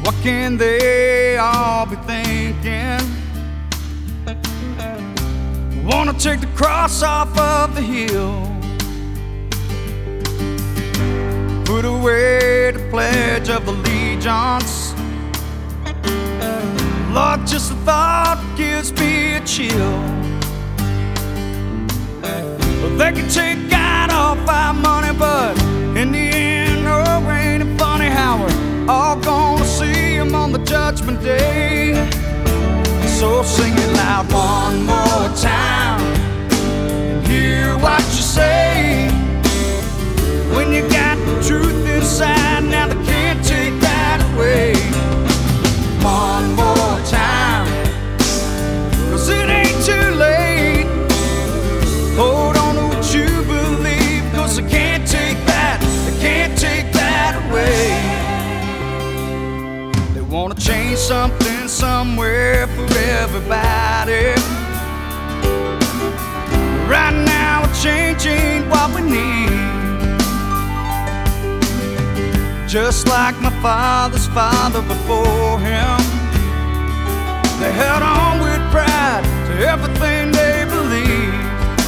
What can they all be thinking? Wanna take the cross off of the hill, put away the Pledge of Allegiance. Lord, just the thought gives me a chill. They can take God off our money, but in the end, oh, ain't it funny how we're all gonna see Him on the judgment day. So sing it loud one more time and hear what you say. When you got the truth inside, now they can't take that away. One more time, 'cause it ain't too late. Hold on to what you believe, 'cause they can't take that away. They wanna change something somewhere for everybody. Right now we're changing what we need. Just like my father's father before him, they held on with pride to everything they believed.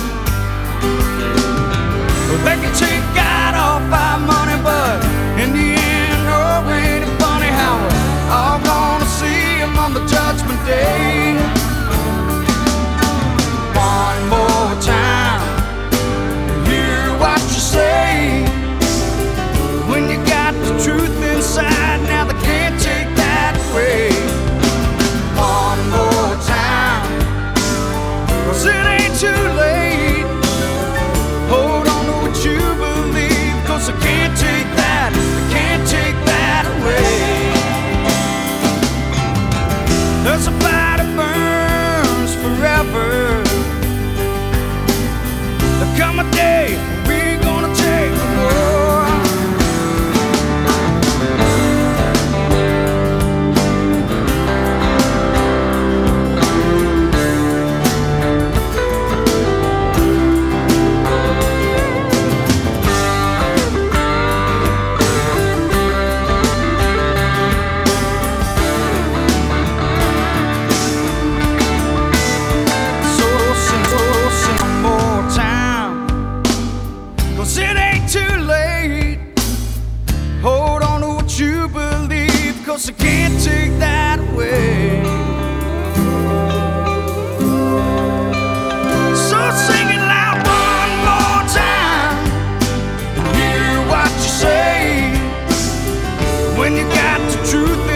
Well, they can take God off our money, but in the end, oh, ain't it funny how we're all gonna see Him on the judgment day. One more time, hear what you say. When you got the truth inside, now they can't take that away. One more time, 'cause it ain't too late. Hold on to what you believe, 'cause they can't take that away. There's a fire that burns forever. There'll come a day we're gonna take the war. I can't take that away. So sing it loud one more time and hear what you say. When you got the truth